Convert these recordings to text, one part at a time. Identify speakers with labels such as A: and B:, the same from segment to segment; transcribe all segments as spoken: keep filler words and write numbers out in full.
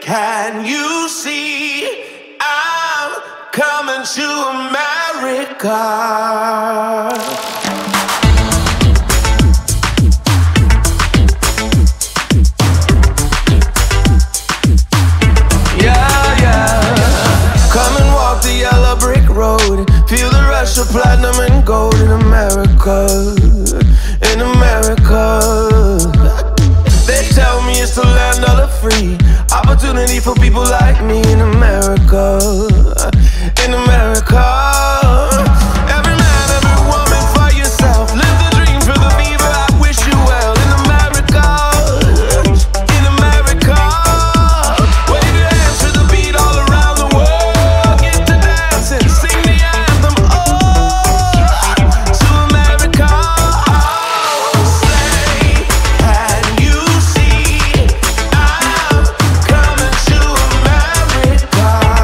A: Can you see I'm coming to America? Yeah, yeah. Come and walk the yellow brick road. Feel the rush of platinum and gold in America. In America. They tell me it's the land of the free. Opportunity for people like me in America. In America. Every man, every woman for yourself. Live the dream, feel the fever, I wish you well. In America. In America. Wave your hands to the beat all around the world. Get to dancing, sing the anthem. Oh, to America. Say, can you see I'm coming to America?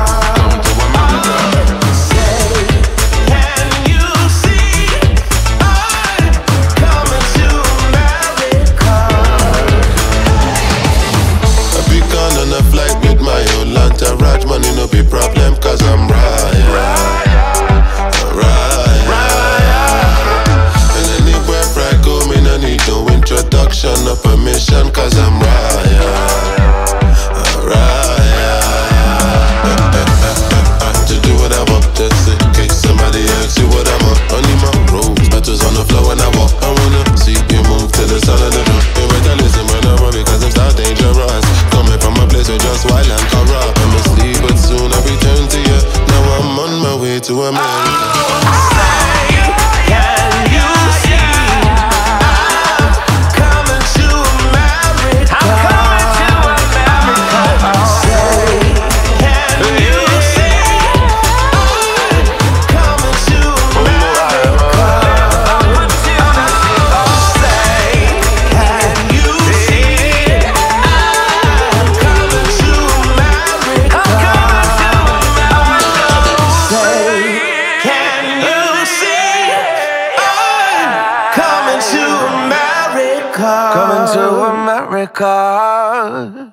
A: Say, can you see I'm coming to America?
B: I be gone on a flight with my whole entourage. Money no be problem cause I'm right, right. And anywhere I go, me no need no introduction, no permission cause I'm right, right. To do what I want, just in case somebody asks you what I'm on. Only my rose petals on the floor when I walk. I wanna see you move to the sound of the drum. You better listen when I run because I'm start dangerous. Coming from a place where just wild and corrupt. I must leave but soon I return to you. Now I'm on my way to America.
A: Can you see I'm coming to America? I'm coming to America. Say, can you see I'm coming to America? Say, can you see I'm coming to America? Say, can you see I'm coming to America? Coming to America.